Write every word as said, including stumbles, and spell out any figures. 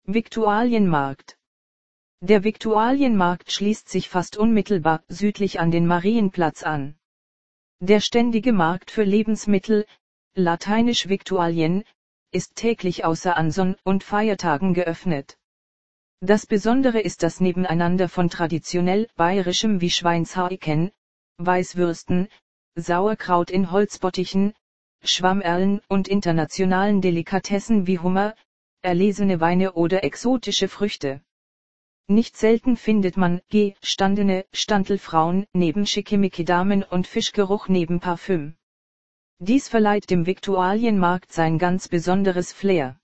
Viktualienmarkt. Der Viktualienmarkt schließt sich fast unmittelbar südlich an den Marienplatz an. Der ständige Markt für Lebensmittel, lateinisch Viktualien, ist täglich außer an Sonn- und Feiertagen geöffnet. Das Besondere ist das Nebeneinander von traditionell bayerischem wie Schweinshaken, Weißwürsten, Sauerkraut in Holzbottichen, Schwammerlen und internationalen Delikatessen wie Hummer, erlesene Weine oder exotische Früchte. Nicht selten findet man gestandene Standelfrauen neben Schickimicki-Damen und Fischgeruch neben Parfüm. Dies verleiht dem Viktualienmarkt sein ganz besonderes Flair.